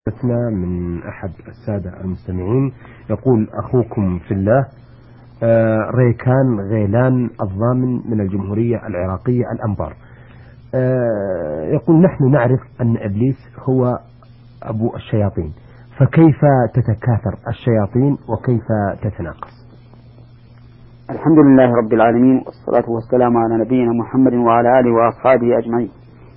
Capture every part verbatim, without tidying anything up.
استثنى من أحد السادة المستمعين يقول: أخوكم في الله آه ريكان غيلان الضامن من الجمهورية العراقية الأنبار. آه يقول: نحن نعرف أن إبليس هو أبو الشياطين، فكيف تتكاثر الشياطين وكيف تتناقص؟ الحمد لله رب العالمين، والصلاة والسلام على نبينا محمد وعلى آله وأصحابه أجمعين.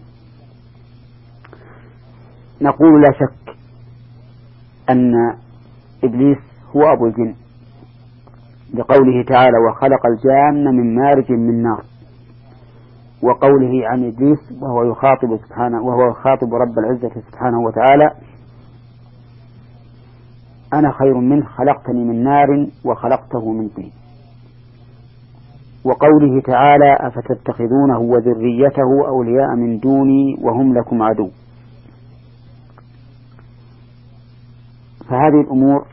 نقول لا شك أن إبليس هو أبو الجن، لقوله تعالى: وخلق الجان من مارج من نار، وقوله عن إبليس وهو يخاطب سبحانه وهو يخاطب رب العزة سبحانه وتعالى: أنا خير منه خلقتني من نار وخلقته من طين. وقوله تعالى: أفتتخذونه وذريته أولياء من دوني وهم لكم عدو. فهذه الأمور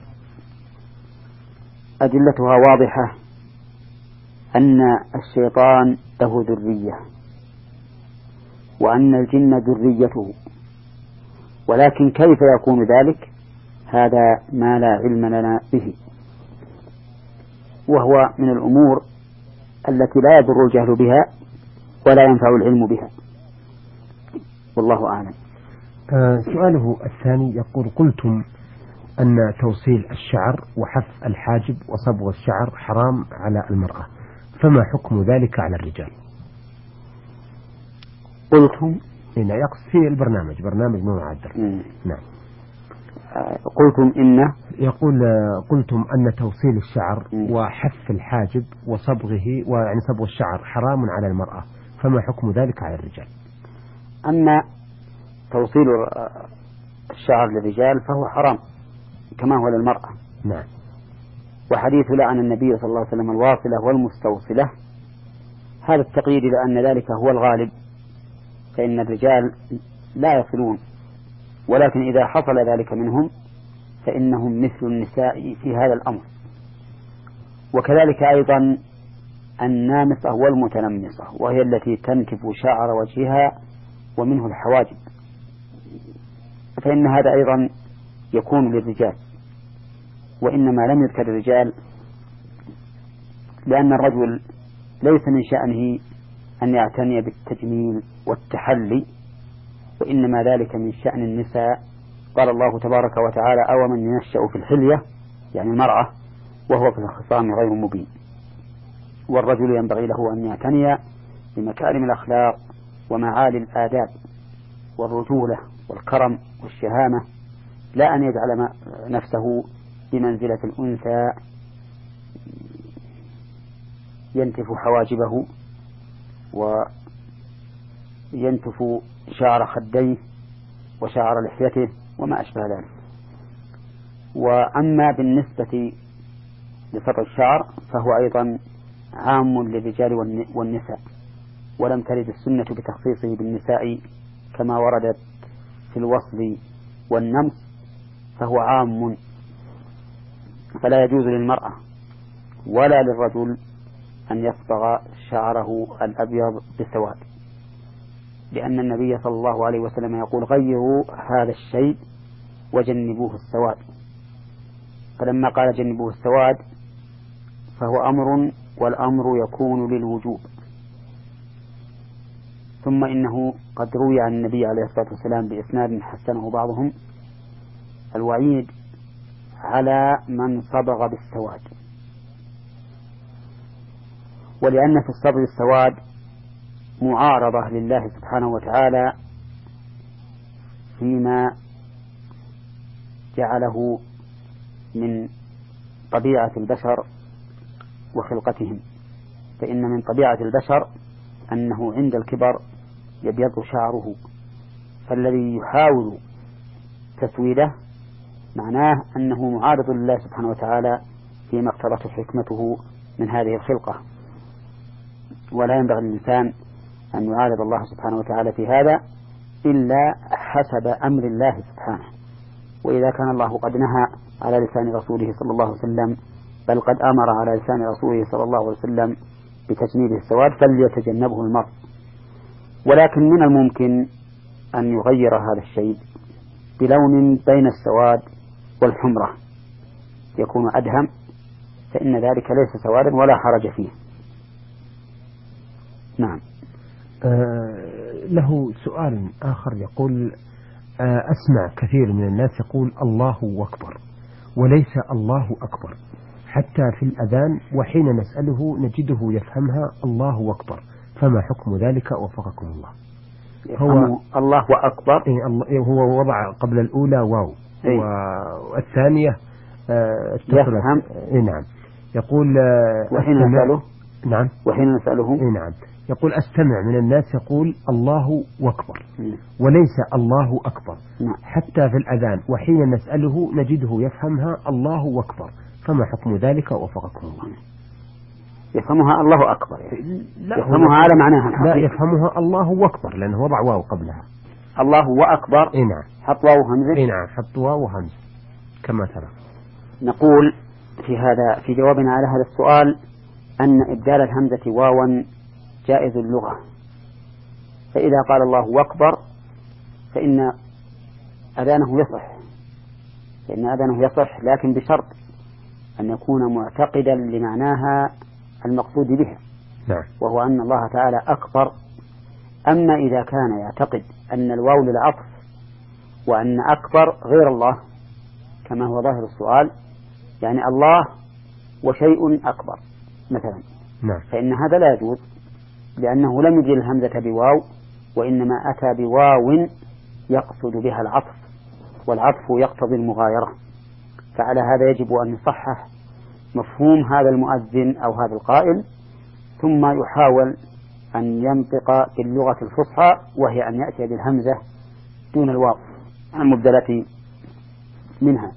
أدلتها واضحة أن الشيطان له ذرية، وأن الجن ذريته، ولكن كيف يكون ذلك؟ هذا ما لا علم لنا به، وهو من الأمور التي لا يضر الجهل بها ولا ينفع العلم بها، والله أعلم. آه سؤاله الثاني يقول: قلتم أن توصيل الشعر وحف الحاجب وصبغ الشعر حرام على المرأة، فما حكم ذلك على الرجال؟ قلتم هنا يقصد في البرنامج برنامج نور عدل. نعم. قلتم إن يقول: قلتم أن توصيل الشعر وحف الحاجب وصبغه ويعني صبغ الشعر حرام على المرأة، فما حكم ذلك على الرجال؟ أما توصيل الشعر للرجال فهو حرام كما هو للمرأة. نعم. وحديث لعن النبي صلى الله عليه وسلم الواصلة والمستوصلة، هذا التقييد لأن ذلك هو الغالب، فإن الرجال لا يصلون، ولكن إذا حصل ذلك منهم فإنهم مثل النساء في هذا الأمر. وكذلك أيضا النامصة والمتنمصة، وهي التي تنكف شعر وجهها ومنه الحواجب، فإن هذا أيضا يكون للرجال، وإنما لم يذكر الرجال لأن الرجل ليس من شأنه أن يعتني بالتجميل والتحلي، وإنما ذلك من شأن النساء. قال الله تبارك وتعالى: أو من ينشأ في الحلية، يعني المرأة، وهو في الخصام غير مبين. والرجل ينبغي له أن يعتني بمكارم الأخلاق ومعالي الآداب والرجولة والكرم والشهامة، لا أن يجعل نفسه بمنزلة الأنثى ينتف حواجبه وينتف شعر خديه وشعر لحيته وما أشبه ذلك. وأما بالنسبة لسطر الشعر فهو أيضا عام للرجال والنساء، ولم ترد السنة بتخصيصه بالنساء كما وردت في الوصل والنمص، فهو عام، فلا يجوز للمرأة ولا للرجل أن يصبغ شعره الأبيض بالسواد، لأن النبي صلى الله عليه وسلم يقول: غيروا هذا الشيء وجنبوه السواد. فلما قال جنبوه السواد فهو أمر، والأمر يكون للوجوب. ثم إنه قد روي عن النبي عليه الصلاة والسلام بإسناد حسنه بعضهم الوعيد على من صبغ بالسواد، ولأن في الصبغ السواد معارضة لله سبحانه وتعالى فيما جعله من طبيعة البشر وخلقتهم. فإن من طبيعة البشر أنه عند الكبر يبيض شعره، فالذي يحاول تسويده معناه أنه معارض لله سبحانه وتعالى فيما اقتضته حكمته من هذه الخلقة، ولا ينبغي للإنسان أن يعارض الله سبحانه وتعالى في هذا إلا حسب أمر الله سبحانه. وإذا كان الله قد نهى على لسان رسوله صلى الله عليه وسلم، بل قد أمر على لسان رسوله صلى الله عليه وسلم بتجنيب السواد، فليتجنبه المرء. ولكن من الممكن أن يغير هذا الشيء بلون بين السواد والحمرة يكون أدهم، فإن ذلك ليس سوادا ولا حرج فيه. نعم. آه له سؤال آخر يقول: آه أسمع كثير من الناس يقول الله أكبر وليس الله أكبر حتى في الأذان، وحين نسأله نجده يفهمها الله أكبر، فما حكم ذلك وفقكم الله؟ هو الله أكبر إيه هو وضع قبل الأولى واو، إيه؟ والثانية آه يفهم. إيه نعم. يقول آه وحين نسأله نعم وحين نسأله إيه نعم يقول: أستمع من الناس يقول الله أكبر م. وليس الله أكبر نعم. حتى في الأذان، وحين نسأله نجده يفهمها الله أكبر، فما حكم ذلك وفقكم الله؟ يفهمها الله أكبر يعني. لا يفهمها على معناها الحقيقي. لا يفهمها الله أكبر لأنه وضع واو قبلها. الله وأكبر إيه نعم حط واو همزة. إيه نعم حط واو همزة كما ترى. نقول في هذا في جوابنا على هذا السؤال أن إبدال الهمزة واوا جائز اللغة، فإذا قال الله أكبر فإن أذانه يصح فإن أذانه يصح لكن بشرط أن يكون معتقدا لمعناها المقصود بها، نعم. وهو أن الله تعالى أكبر. أما إذا كان يعتقد أن الواو للعطف وأن أكبر غير الله كما هو ظاهر السؤال، يعني الله وشيء أكبر مثلا، نعم. فإن هذا لا يجوز، لأنه لم يجل الهمزة بواو، وإنما أتى بواو يقصد بها العطف، والعطف يقتضي المغايرة، فعلى هذا يجب أن يصحح مفهوم هذا المؤذن أو هذا القائل، ثم يحاول أن ينطق باللغة الفصحى، وهي أن يأتي بالهمزة دون الواو المبدلة منها.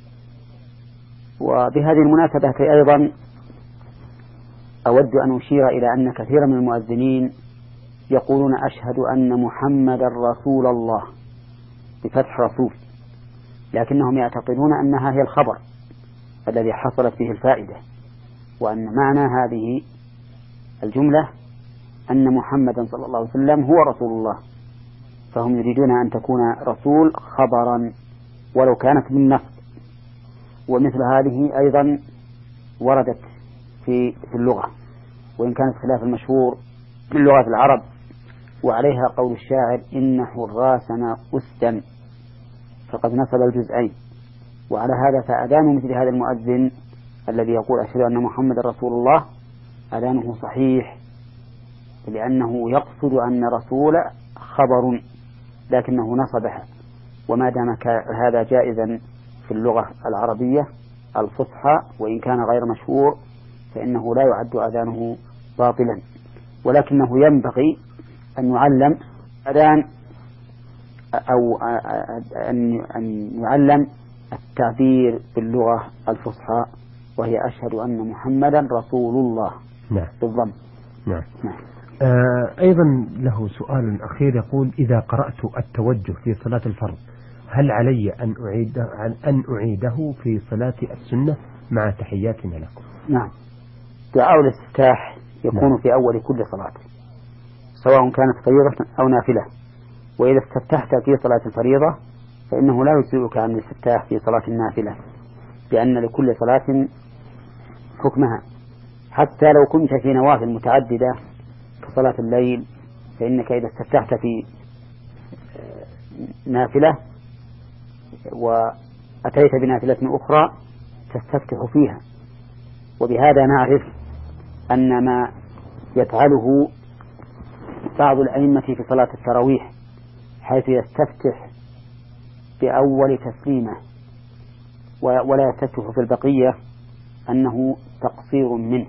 وبهذه المناسبة أيضا أود أن أشير إلى أن كثيرا من المؤذنين يقولون أشهد أن محمد رسول الله بفتح رسول، لكنهم يعتقدون أنها هي الخبر الذي حصلت به الفائدة، وأن معنى هذه الجملة أن محمدا صلى الله عليه وسلم هو رسول الله، فهم يريدون أن تكون رسول خبرا ولو كانت من نفس. ومثل هذه أيضا وردت في في اللغة، وإن كانت خلاف المشهور من لغة العرب، وعليها قول الشاعر: إن حراسنا أسدا فقد نسب الجزئين. وعلى هذا فأذان مثل هذا المؤذن الذي يقول أشهد أن محمد رسول الله أذانه صحيح، لأنه يقصد أن رسول خبر لكنه نصبها، وما دام هذا جائزا في اللغة العربية الفصحى وإن كان غير مشهور فإنه لا يعد أذانه باطلا، ولكنه ينبغي أن يعلم أذان أو أن يعلم التعبير باللغة الفصحى، وهي أشهد أن محمدا رسول الله. نعم. بالضم. نعم. نعم. آه أيضا له سؤال أخير يقول: إذا قرأت التوجه في صلاة الفرض هل علي أن أعيده, أن أعيده في صلاة السنة مع تحياتنا لكم؟ نعم. دعاء الاستفتاح يكون نعم. في أول كل صلاة سواء كانت فريضة أو نافلة، وإذا استفتحت في صلاة الفريضة فإنه لا يجزئك عن الاستفتاح في صلاة النافلة، لأن لكل صلاة حكمها، حتى لو كنت في نوافل متعددة كصلاة الليل، فإنك إذا استفتحت في نافلة وأتيت بنافلة أخرى تستفتح فيها. وبهذا نعرف أن ما يفعله بعض الأئمة في صلاة التراويح حيث يستفتح بأول تسليمة ولا يستفتح في البقية أنه تقصير منه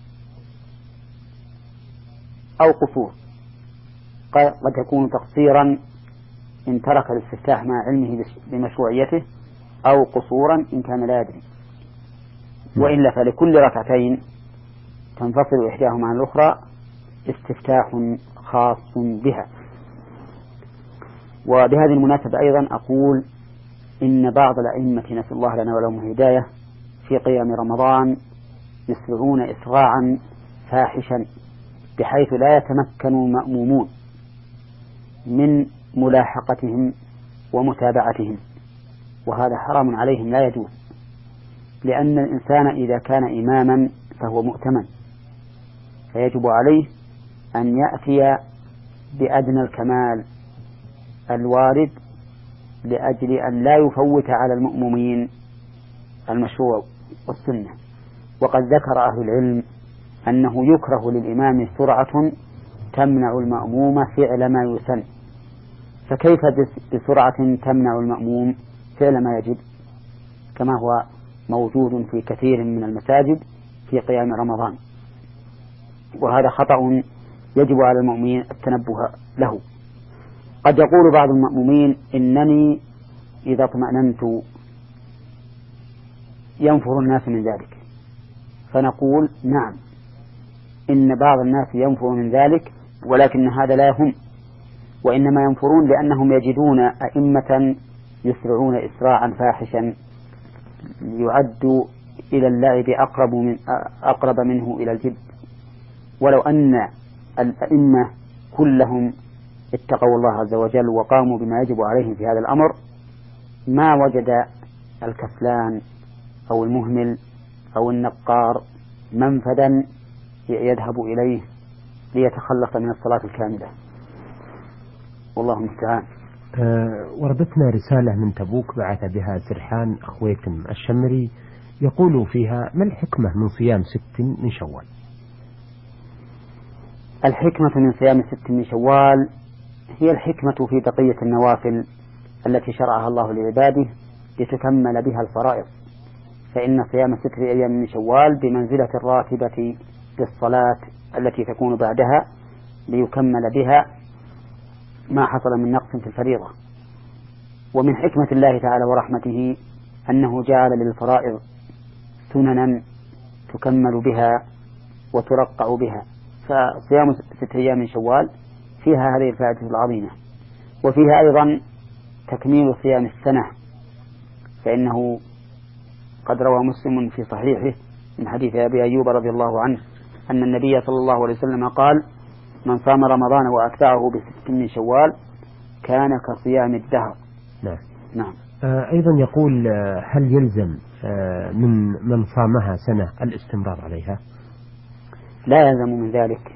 أو قصور، قد يكون تقصيرا إن ترك الاستفتاح مع علمه بمشروعيته، أو قصورا إن كان لا يدري، وإلا فلكل ركعتين تنفصل إحداهما عن الأخرى استفتاح خاص بها. وبهذه المناسبة أيضا أقول إن بعض الأئمة نسأل الله لنا ولهم الهداية في قيام رمضان يسرعون إسراعا فاحشا بحيث لا يتمكن المأمومون من ملاحقتهم ومتابعتهم، وهذا حرام عليهم لا يجوز، لأن الإنسان إذا كان إماما فهو مؤتمن، فيجب عليه أن يأتي بأدنى الكمال الوارد لأجل أن لا يفوت على المأمومين المشروع والسنة. وقد ذكر أهل العلم أنه يكره للإمام سرعة تمنع المأموم فعل ما يسن، فكيف بسرعة تمنع المأموم فعل ما يجب، كما هو موجود في كثير من المساجد في قيام رمضان، وهذا خطأ يجب على المؤمنين التنبه له. قد يقول بعض المأمومين إنني إذا اطمأننت ينفر الناس من ذلك، فنقول نعم، إن بعض الناس ينفر من ذلك، ولكن هذا لا يهم، وإنما ينفرون لأنهم يجدون أئمة يسرعون إسراعا فاحشا يعد إلى اللعب أقرب, من أقرب منه إلى الجد. ولو أن الأئمة كلهم اتقوا الله عز وجل وقاموا بما يجب عليهم في هذا الأمر ما وجد الكسلان أو المهمل أو النقار منفذا يذهب إليه ليتخلص من الصلاة الكاملة، والله المستعان. أه وردتنا رسالة من تبوك بعث بها سرحان أخويكم الشمري، يقول فيها: ما الحكمة من صيام ست من شوال؟ الحكمة من صيام ست من شوال هي الحكمة في بقية النوافل التي شرعها الله لعباده لتكمل بها الفرائض، فإن صيام ست أيام من شوال بمنزلة الراتبة للصلاة التي تكون بعدها ليكمل بها ما حصل من نقص في الفريضة. ومن حكمة الله تعالى ورحمته أنه جعل للفرائض سننا تكمل بها وترقع بها، فصيام ست أيام من شوال فيها هذه الفائدة العظيمة. وفيها أيضا تكميل صيام السنة، فإنه قد روى مسلم في صحيحه من حديث أبي أيوب رضي الله عنه أن النبي صلى الله عليه وسلم قال: من صام رمضان وأتبعه بست من شوال كان كصيام الدهر. نعم. نعم. آه أيضا يقول: هل يلزم آه من من صامها سنة الاستمرار عليها؟ لا يلزم من ذلك،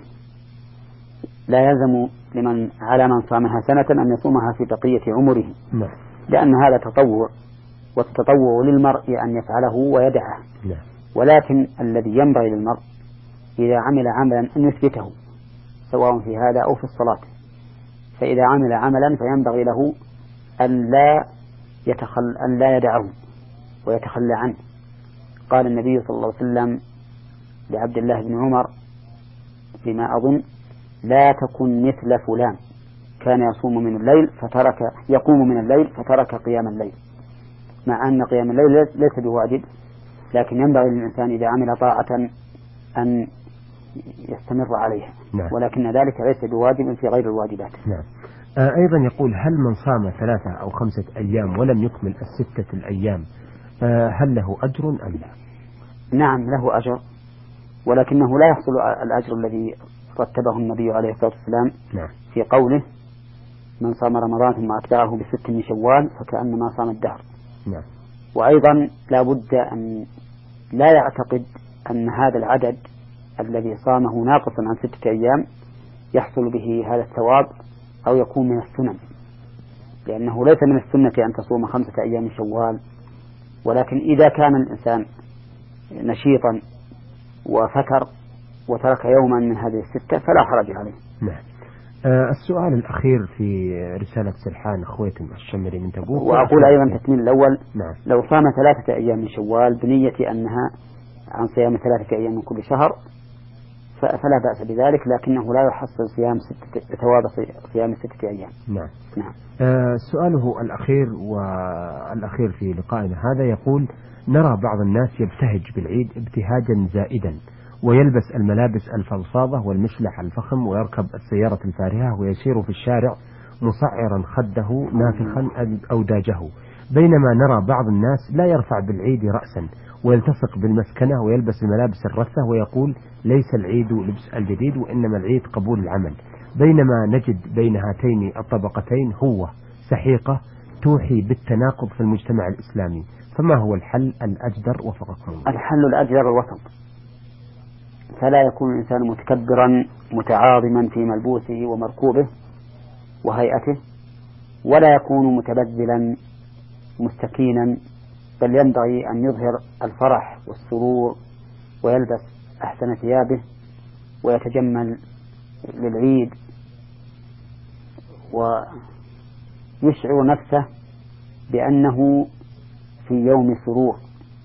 لا يلزم لمن على من صامها سنة أن يصومها في بقية عمره. نعم. لأن هذا تطوع، والتطوع للمرء أن يفعله ويدعه. نعم. ولكن الذي ينبغي للمرء إذا عمل عملا أن يثبته سواء في هذا أو في الصلاة، فإذا عمل عملا فينبغي له أن لا يتخل أن لا يدعه ويتخلى عنه. قال النبي صلى الله عليه وسلم لعبد الله بن عمر فيما أظن: لا تكن مثل فلان كان يصوم من الليل فترك يقوم من الليل فترك قيام الليل، مع أن قيام الليل ليس بواجب، لكن ينبغي للإنسان إذا عمل طاعة أن يستمر عليها. نعم. ولكن ذلك ليس بواجب في غير الواجبات. نعم. آه أيضا يقول: هل من صام ثلاثة أو خمسة أيام ولم يكمل الستة الأيام آه هل له أجر أم لا؟ نعم له أجر، ولكنه لا يحصل الأجر الذي رتبه النبي عليه الصلاة والسلام. نعم. في قوله: من صام رمضان ثم أتبعه بست من شوال فكأنما صام الدهر. نعم. وأيضا لا بد أن لا يعتقد أن هذا العدد الذي صامه ناقصا عن ستة أيام يحصل به هذا الثواب أو يكون من السنن، لأنه ليس من السنة أن تصوم خمسة أيام من شوال، ولكن إذا كان الإنسان نشيطا وفكر وترك يوما من هذه الستة فلا حرج عليه. نعم. آه السؤال الأخير في رسالة سرحان أخويكم الشمري من تبوك، وأقول أيضا تكميل الأول: نعم. لو صام ثلاثة أيام من شوال بنية أنها عن صيام ثلاثة أيام من كل شهر فلا بأس بذلك، لكنه لا يحصل صيام ستة ثواب صيام ستة أيام. نعم. نعم. آه سؤاله الأخير والأخير في لقائنا هذا يقول: نرى بعض الناس يبتهج بالعيد ابتهاجا زائدا، ويلبس الملابس الفضفاضة والمشلح الفخم ويركب السيارة الفارهة ويسير في الشارع مصعرا خده نافخا أوداجه، بينما نرى بعض الناس لا يرفع بالعيد رأسا ويلتصق بالمسكنة ويلبس الملابس الرثة ويقول: ليس العيد لبس الجديد وإنما العيد قبول العمل، بينما نجد بين هاتين الطبقتين هو سحيقة توحي بالتناقض في المجتمع الإسلامي، فما هو الحل الأجدر وفقكم الله؟ الحل الأجدر الوسط، فلا يكون الإنسان متكبرا متعاظما في ملبوسه ومركوبه وهيئته، ولا يكون متبذلا مستكينا، بل ينبغي أن يظهر الفرح والسرور ويلبس أحسن ثيابه ويتجمل للعيد ويشعر نفسه بأنه في يوم سرور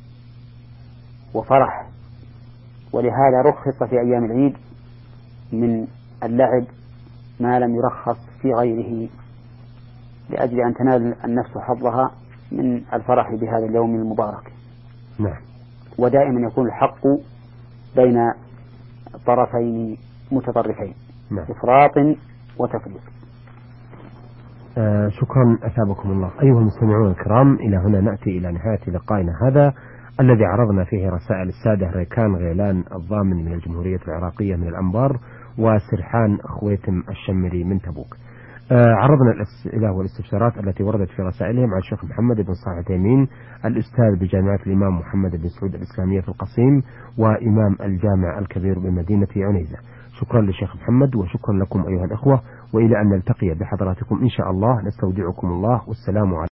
وفرح. ولهذا رخص في أيام العيد من اللعب ما لم يرخص في غيره، لأجل أن تنال النفس حظها من الفرح بهذا اليوم المبارك. نعم. ودائما يكون الحق بين طرفين متطرفين، نعم. إفراط وتفريط. آه شكرا أثابكم الله. أيها المستمعون الكرام، إلى هنا نأتي إلى نهاية لقائنا هذا الذي عرضنا فيه رسائل السادة ريكان غيلان الضامن من الجمهورية العراقية من الأنبار، وسرحان خويتم الشمري من تبوك. آه عرضنا الأسئلة والاستفسارات التي وردت في رسائلهم على الشيخ محمد بن صالح العثيمين، الأستاذ بجامعة الإمام محمد بن سعود الإسلامية في القصيم، وإمام الجامع الكبير بمدينة عنيزة. شكرا للشيخ محمد، وشكرا لكم أيها الأخوة، وإلى أن نلتقي بحضراتكم إن شاء الله، نستودعكم الله، والسلام عليكم.